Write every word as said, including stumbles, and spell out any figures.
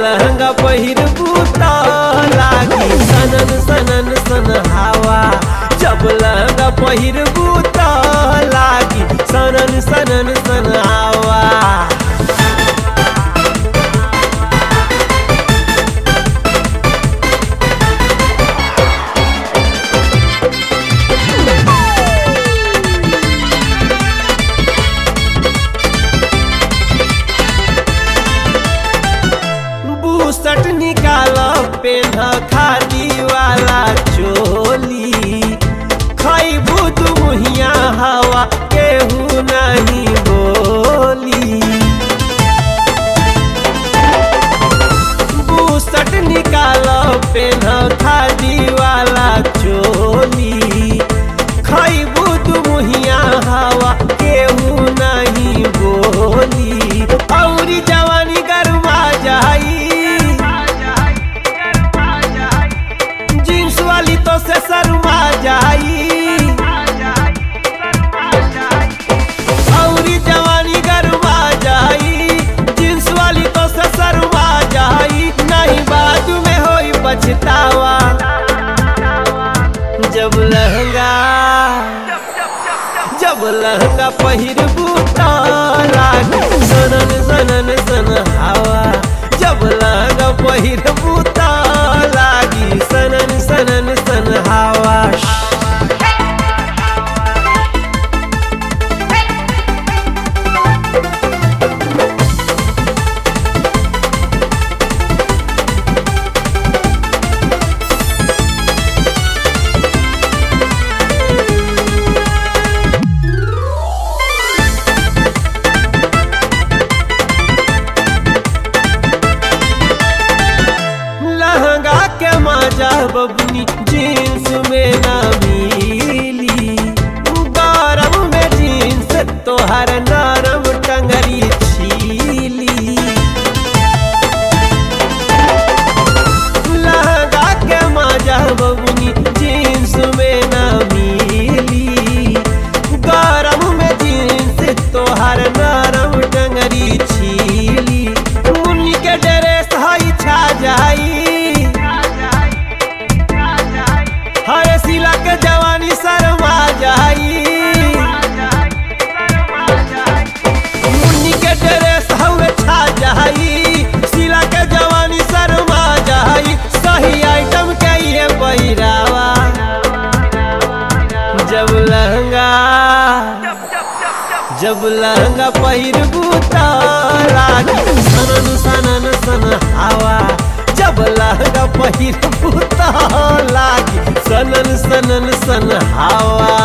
लहंगा पहिरबू त लागी सनन सनन सन हवा। जब लहंगा पहिरबू त लागी सनन सनन सन हवा। बूसट निकाल पेन खादी वाला चोली। खैबू तू मुहिया हवा केहू नहीं बोली। बूसट निकाल पेन खादी वाला चोली। खैबू तू मुहिया हवा केहू नहीं बोली। औरी जवानी गरमा जाई तो से शर्मा जाई। औरी जवानी गरमा जाई जींस वाली तो से शर्मा जाई। नहीं बाद में होई पछतावा। जब लहंगा जब लहंगा पहिरबू त लागी सनन सनन सन हवा। जब लहंगा पहिरबू त लागी सनन सनन सन हवा। लहंगा के मजा बबनी जींस में ना मिली। गरम में जींस तोहर नरम टंगरी छीली। लहंगा के मजा बबनी जींस में ना मिली। गरम में जींस तोहर नरम टंगरी छीली। मुन्नी के ड्रेस हई छा जाई। हरे सिला के जवानी शर्मा जाई। मुन्नी के ड्रेस हवे छा जाई। सिला के जवानी शर्मा जाई। सही आइटम के ये पहिरावा। जब लहंगा जब लहंगा पहिरबू त लागी सनन सनन सन हवा। जब लहंगा पहिरबू त लागी सनन सनन सन हवा।